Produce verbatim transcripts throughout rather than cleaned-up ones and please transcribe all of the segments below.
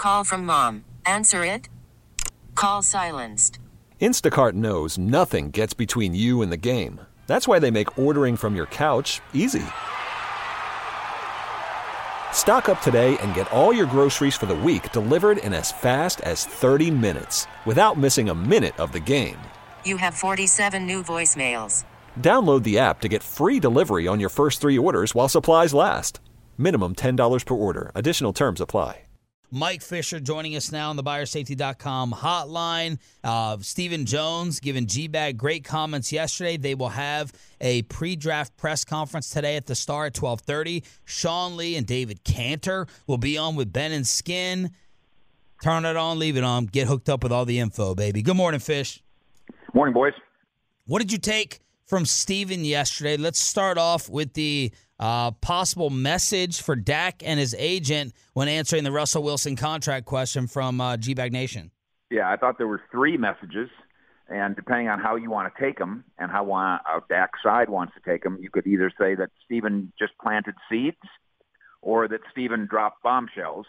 Call from mom. Answer it. Call silenced. Instacart knows nothing gets between you and the game. That's why they make ordering from your couch easy. Stock up today and get all your groceries for the week delivered in as fast as thirty minutes without missing a minute of the game. You have forty-seven new voicemails. Download the app to get free delivery on your first three orders while supplies last. Minimum ten dollars per order. Additional terms apply. Mike Fisher joining us now on the Buyer Safety dot com hotline. Uh, Stephen Jones giving G-Bag great comments yesterday. They will have a pre-draft press conference today at the Star at twelve thirty. Sean Lee and David Cantor will be on with Ben and Skin. Turn it on, leave it on. Get hooked up with all the info, baby. Good morning, Fish. Morning, boys. What did you take from Stephen yesterday? Let's start off with the uh, possible message for Dak and his agent when answering the Russell Wilson contract question from uh, G-Bag Nation. Yeah, I thought there were three messages, and depending on how you want to take them and how uh, Dak's side wants to take them, you could either say that Stephen just planted seeds or that Stephen dropped bombshells.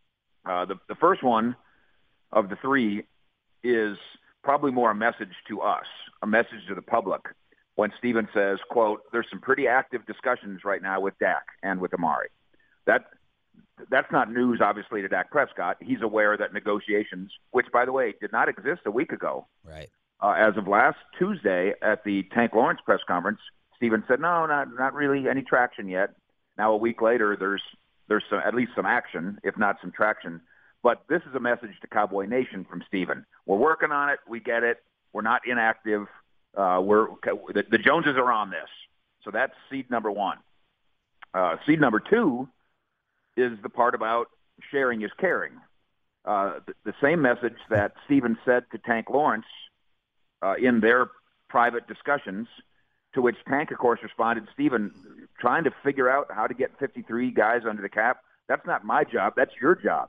Uh, the, the first one of the three is probably more a message to us, a message to the public, when Stephen says, quote, there's some pretty active discussions right now with Dak and with Amari. That That's not news, obviously, to Dak Prescott. He's aware that negotiations, which, by the way, did not exist a week ago. Right. Uh, as of last Tuesday at the Tank Lawrence press conference, Stephen said, no, not not really any traction yet. Now, a week later, there's there's some, at least some action, if not some traction. But this is a message to Cowboy Nation from Stephen. We're working on it. We get it. We're not inactive. Uh, we're the, the Joneses are on this. So that's seed number one. Uh, seed number two is the part about sharing is caring. Uh, the, the same message that Stephen said to Tank Lawrence uh, in their private discussions, to which Tank, of course, responded, Stephen, trying to figure out how to get fifty-three guys under the cap, that's not my job. That's your job.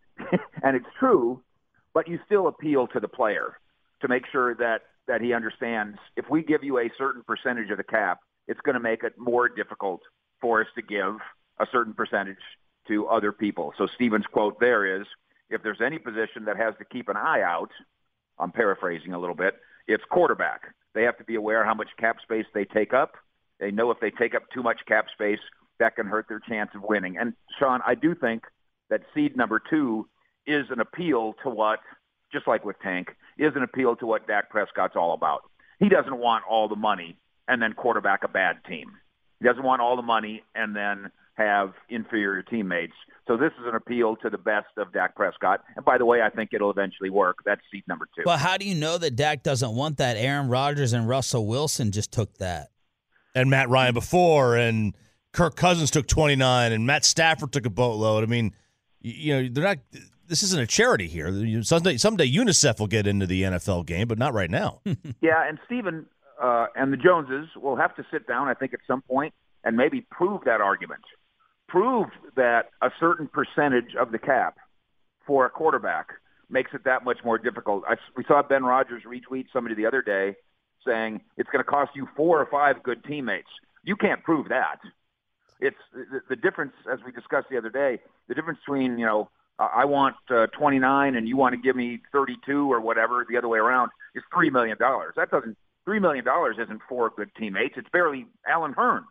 And it's true, but you still appeal to the player to make sure that, that he understands if we give you a certain percentage of the cap, it's going to make it more difficult for us to give a certain percentage to other people. So Stephen's quote there is, if there's any position that has to keep an eye out, I'm paraphrasing a little bit, it's quarterback. They have to be aware how much cap space they take up. They know if they take up too much cap space, that can hurt their chance of winning. And, Sean, I do think that seed number two is an appeal to what, just like with Tank, is an appeal to what Dak Prescott's all about. He doesn't want all the money and then quarterback a bad team. He doesn't want all the money and then have inferior teammates. So this is an appeal to the best of Dak Prescott. And by the way, I think it'll eventually work. That's seed number two. Well, how do you know that Dak doesn't want that? Aaron Rodgers and Russell Wilson just took that. And Matt Ryan before, and Kirk Cousins took twenty-nine, and Matt Stafford took a boatload. I mean, you know, they're not. This isn't a charity here. Someday, someday UNICEF will get into the N F L game, but not right now. Yeah, and Stephen uh, and the Joneses will have to sit down, I think, at some point and maybe prove that argument. Prove that a certain percentage of the cap for a quarterback makes it that much more difficult. I, we saw Ben Rodgers retweet somebody the other day saying it's going to cost you four or five good teammates. You can't prove that. It's the, the difference, as we discussed the other day, the difference between, you know, I want uh, twenty-nine and you want to give me thirty-two or whatever, the other way around, is three million dollars. That doesn't, three million dollars isn't four good teammates. It's barely Alan Hearns.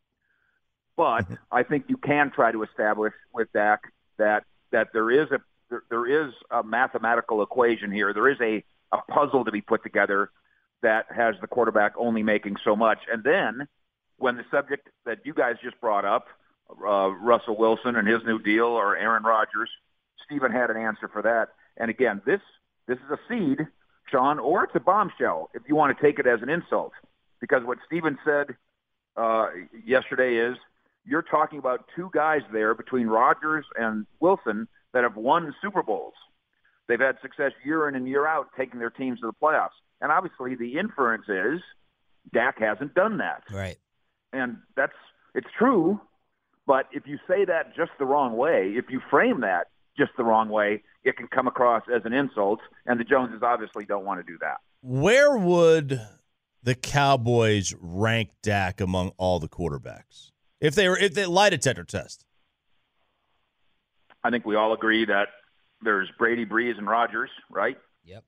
But I think you can try to establish with Dak that that there is a there, there is a mathematical equation here. There is a, a puzzle to be put together that has the quarterback only making so much. And then when the subject that you guys just brought up, uh, Russell Wilson and his new deal, or Aaron Rodgers, Stephen had an answer for that. And again, this this is a seed, Sean, or it's a bombshell if you want to take it as an insult. Because what Stephen said uh, yesterday is, you're talking about two guys there between Rodgers and Wilson that have won Super Bowls. They've had success year in and year out taking their teams to the playoffs. And obviously the inference is Dak hasn't done that. Right. And that's it's true, but if you say that just the wrong way, if you frame that just the wrong way, it can come across as an insult, and the Joneses obviously don't want to do that. Where would the Cowboys rank Dak among all the quarterbacks if they were if they lie detector test? I think we all agree that there's Brady, Breeze, and Rodgers, right? Yep.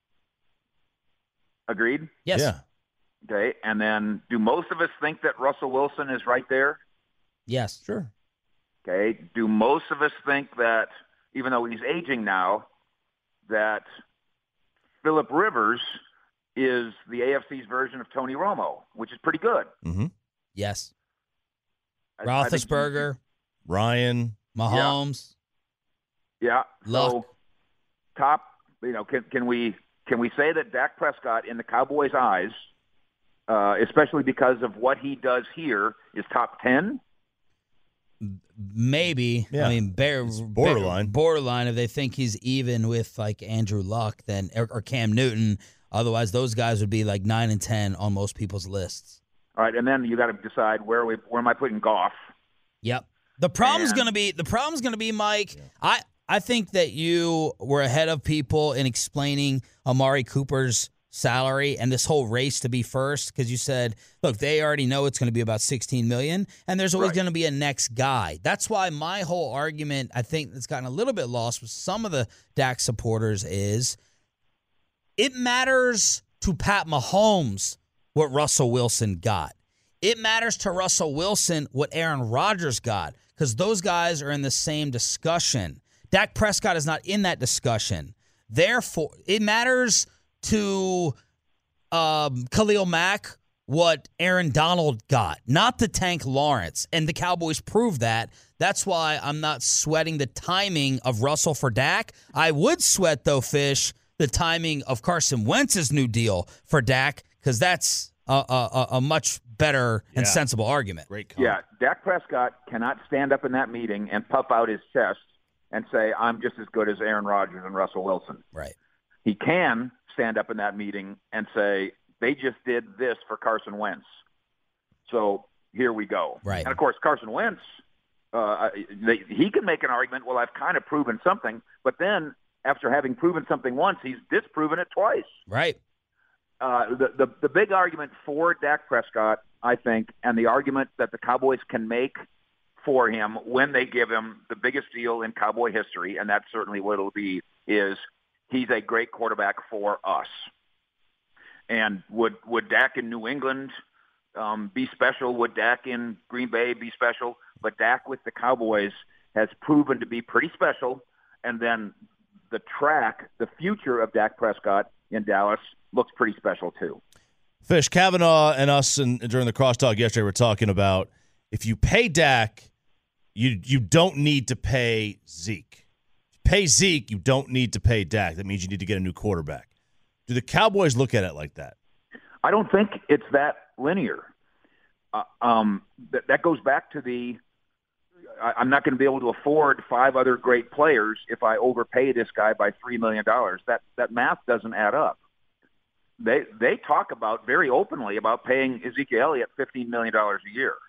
Agreed? Yes. Yeah. Okay, and then do most of us think that Russell Wilson is right there? Yes. Sure. Okay, do most of us think that, even though he's aging now, that Phillip Rivers is the A F C's version of Tony Romo, which is pretty good? Mm-hmm. Yes. I- I think- Roethlisberger, Ryan. Mahomes. Yeah. Luck. So top, you know, can can we can we say that Dak Prescott in the Cowboys' eyes, uh, especially because of what he does here, is top ten? Maybe. Yeah. I mean, bear, borderline. bear- borderline. If they think he's even with like Andrew Luck, then or, or Cam Newton. Otherwise, those guys would be like nine and ten on most people's lists. All right, and then you got to decide where we where am I putting Goff? Yep. The problem's And- going to be the problem's going to be Mike. I I think that you were ahead of people in explaining Amari Cooper's salary and this whole race to be first, because you said, look, they already know it's going to be about sixteen million dollars, and there's always Right. going to be a next guy. That's why my whole argument, I think, that's gotten a little bit lost with some of the Dak supporters is it matters to Pat Mahomes what Russell Wilson got. It matters to Russell Wilson what Aaron Rodgers got, because those guys are in the same discussion. Dak Prescott is not in that discussion. Therefore, it matters to um, Khalil Mack what Aaron Donald got, not the Tank Lawrence. And the Cowboys proved that. That's why I'm not sweating the timing of Russell for Dak. I would sweat, though, Fish, the timing of Carson Wentz's new deal for Dak, because that's a, a, a much better and Yeah. sensible argument. Great comment. Yeah, Dak Prescott cannot stand up in that meeting and puff out his chest and say, I'm just as good as Aaron Rodgers and Russell Wilson. Right. He can stand up in that meeting and say, they just did this for Carson Wentz. So here we go. Right. And, of course, Carson Wentz, uh, they, he can make an argument, well, I've kind of proven something. But then after having proven something once, he's disproven it twice. Right. Uh, the, the the big argument for Dak Prescott, I think, and the argument that the Cowboys can make for him when they give him the biggest deal in Cowboy history, and that's certainly what it'll be, is he's a great quarterback for us. And would would Dak in New England um, be special? Would Dak in Green Bay be special? But Dak with the Cowboys has proven to be pretty special. And then the track, the future of Dak Prescott in Dallas looks pretty special too. Fish, Kavanaugh and us and during the crosstalk yesterday were talking about if you pay Dak, you you don't need to pay Zeke. If you pay Zeke, you don't need to pay Dak. That means you need to get a new quarterback. Do the Cowboys look at it like that? I don't think it's that linear. Uh, um, that, that goes back to the I, I'm not going to be able to afford five other great players if I overpay this guy by three million dollars. That that math doesn't add up. They they talk about very openly about paying Ezekiel Elliott fifteen million dollars a year.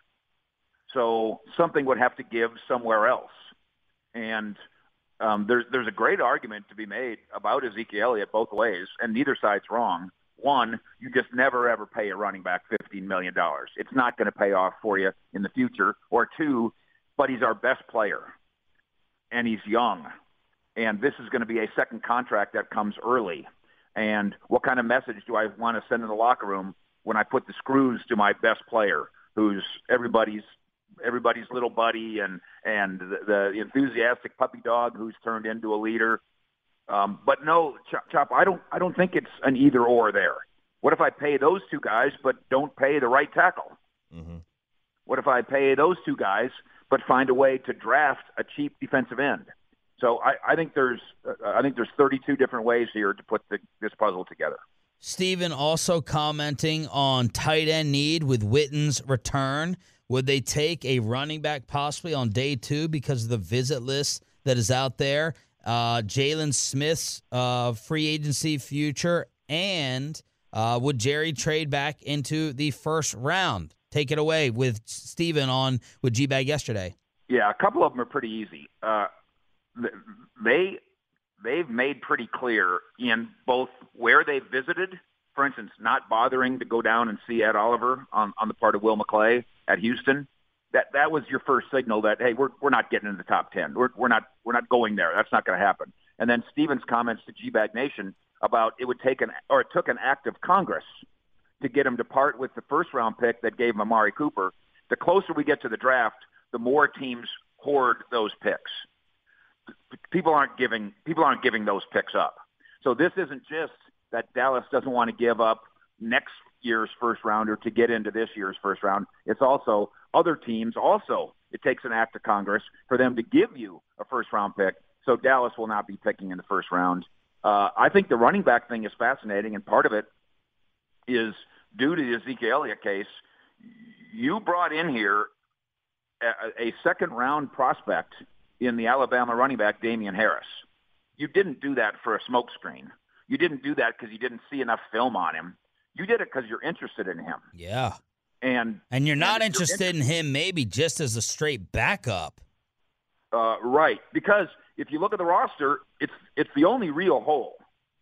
So something would have to give somewhere else. And um, there's there's a great argument to be made about Ezekiel Elliott both ways, and neither side's wrong. One, you just never, ever pay a running back fifteen million dollars. It's not going to pay off for you in the future. Or two, but he's our best player, and he's young. And this is going to be a second contract that comes early. And what kind of message do I want to send in the locker room when I put the screws to my best player, who's everybody's everybody's little buddy and and the, the enthusiastic puppy dog who's turned into a leader? Um, but no, Chop, Chop, I don't I don't think it's an either or there. What if I pay those two guys but don't pay the right tackle? Mm-hmm. What if I pay those two guys but find a way to draft a cheap defensive end? So I, I think there's uh, I think there's thirty-two different ways here to put the, this puzzle together. Steven also commenting on tight end need with Witten's return. Would they take a running back possibly on day two because of the visit list that is out there? Uh, Jalen Smith's uh, free agency future, and uh, would Jerry trade back into the first round? Take it away with Steven on with G-Bag yesterday. Yeah, a couple of them are pretty easy. Uh, they they've made pretty clear in both where they visited, for instance, not bothering to go down and see Ed Oliver on, on the part of Will McClay at Houston. That that was your first signal that, hey, we're we're not getting in the top ten. We're we're not we're not going there. That's not going to happen. And then Stephen's comments to G-Bag Nation about it would take an or it took an act of Congress to get him to part with the first round pick that gave him Amari Cooper. The closer we get to the draft, the more teams hoard those picks. People aren't giving people aren't giving those picks up. So this isn't just that Dallas doesn't want to give up next year's first rounder to get into this year's first round. It's also other teams also. It takes an act of Congress for them to give you a first round pick. So Dallas will not be picking in the first round. Uh, I think the running back thing is fascinating, and part of it is due to the Ezekiel Elliott case. You brought in here a, a second-round prospect in the Alabama running back, Damian Harris. You didn't do that for a smokescreen. You didn't do that because you didn't see enough film on him. You did it because you're interested in him. Yeah. And and you're not and interested in him maybe just as a straight backup. Uh, right, because if you look at the roster, it's it's the only real hole.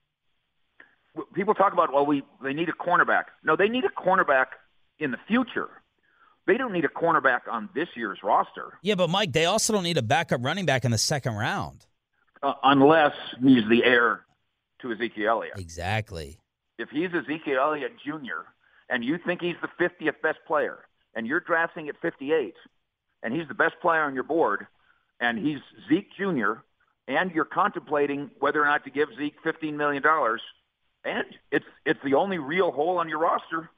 People talk about, well, we they need a cornerback. No, they need a cornerback in the future. They don't need a cornerback on this year's roster. Yeah, but Mike, they also don't need a backup running back in the second round. Uh, unless he's the heir to Ezekiel Elliott. Exactly. If he's Ezekiel Elliott Junior and you think he's the fiftieth best player and you're drafting at fifty-eight and he's the best player on your board and he's Zeke Junior and you're contemplating whether or not to give Zeke fifteen million dollars and it's it's the only real hole on your roster,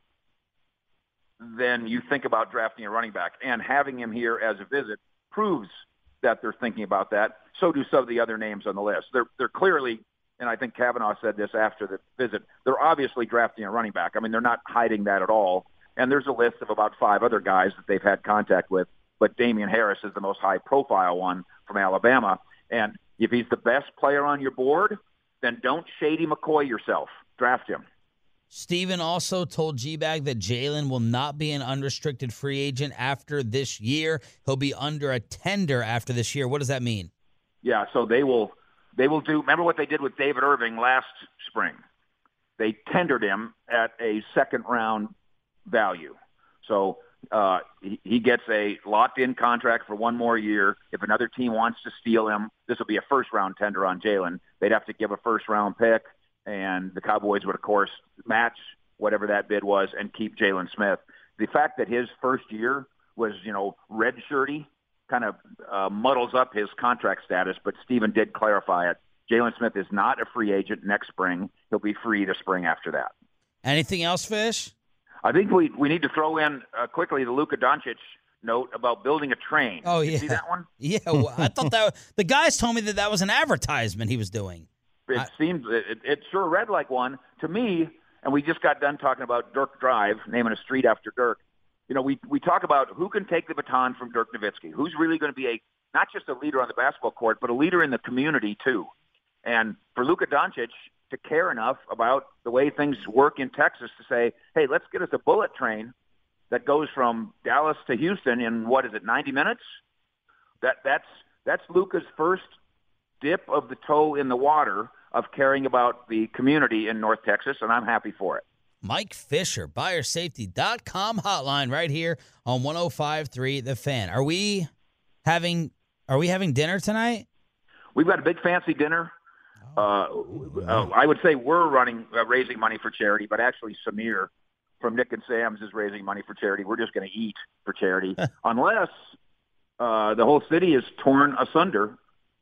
then you think about drafting a running back. And having him here as a visit proves that they're thinking about that. So do some of the other names on the list. They're they're clearly, and I think Kavanaugh said this after the visit, they're obviously drafting a running back. I mean, they're not hiding that at all. And there's a list of about five other guys that they've had contact with, but Damian Harris is the most high-profile one from Alabama. And if he's the best player on your board, then don't Shady McCoy yourself. Draft him. Stephen also told G-Bag that Jalen will not be an unrestricted free agent after this year. He'll be under a tender after this year. What does that mean? Yeah, so they will they will do – remember what they did with David Irving last spring? They tendered him at a second-round value. So uh, he, he gets a locked-in contract for one more year. If another team wants to steal him, this will be a first-round tender on Jalen. They'd have to give a first-round pick. And the Cowboys would, of course, match whatever that bid was and keep Jalen Smith. The fact that his first year was, you know, red-shirty kind of uh, muddles up his contract status, but Stephen did clarify it. Jalen Smith is not a free agent next spring. He'll be free the spring after that. Anything else, Fish? I think we, we need to throw in uh, quickly the Luka Doncic note about building a train. Oh, Did yeah. you see that one? Yeah, well, I thought that the guys told me that that was an advertisement he was doing. It I, seems it, it sure read like one to me. And we just got done talking about Dirk Drive, naming a street after Dirk. You know, we we talk about who can take the baton from Dirk Nowitzki, who's really going to be a not just a leader on the basketball court, but a leader in the community too. And for Luka Doncic to care enough about the way things work in Texas to say, hey, let's get us a bullet train that goes from Dallas to Houston in what is it, ninety minutes? That that's that's Luka's first dip of the toe in the water of caring about the community in North Texas, and I'm happy for it. Mike Fisher, buyer safety dot com hotline right here on one oh five point three The Fan. Are we having Are we having dinner tonight? We've got a big fancy dinner. Uh, uh, I would say we're running uh, raising money for charity, but actually Samir from Nick and Sam's is raising money for charity. We're just going to eat for charity, unless uh, the whole city is torn asunder.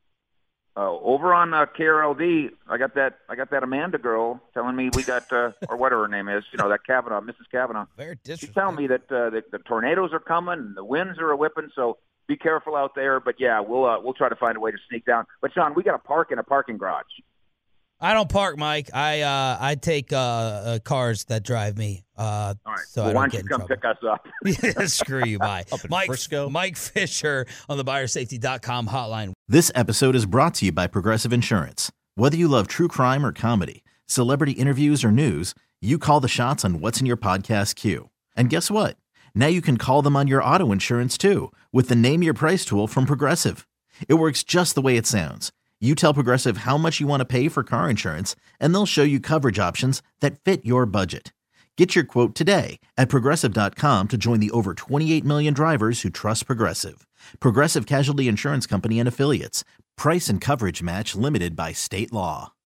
Uh, over on uh, K R L D, I got that. I got that Amanda girl telling me we got, uh, or whatever her name is. You know, that Kavanaugh, Missus Kavanaugh. Very disrespectful. She's telling me that uh, the, the tornadoes are coming, and the winds are a whipping. So be careful out there. But yeah, we'll uh, we'll try to find a way to sneak down. But Sean, we got to park in a parking garage. I don't park, Mike. I uh, I take uh, uh, cars that drive me. Uh, All right. So well, I why don't don't get you in come trouble. pick us up? Yeah, screw you, bye. Up in Mike Frisco. Mike Fisher on the buyer safety dot com hotline. This episode is brought to you by Progressive Insurance. Whether you love true crime or comedy, celebrity interviews or news, you call the shots on what's in your podcast queue. And guess what? Now you can call them on your auto insurance too with the Name Your Price tool from Progressive. It works just the way it sounds. You tell Progressive how much you want to pay for car insurance, and they'll show you coverage options that fit your budget. Get your quote today at Progressive dot com to join the over twenty-eight million drivers who trust Progressive. Progressive Casualty Insurance Company and Affiliates. Price and coverage match limited by state law.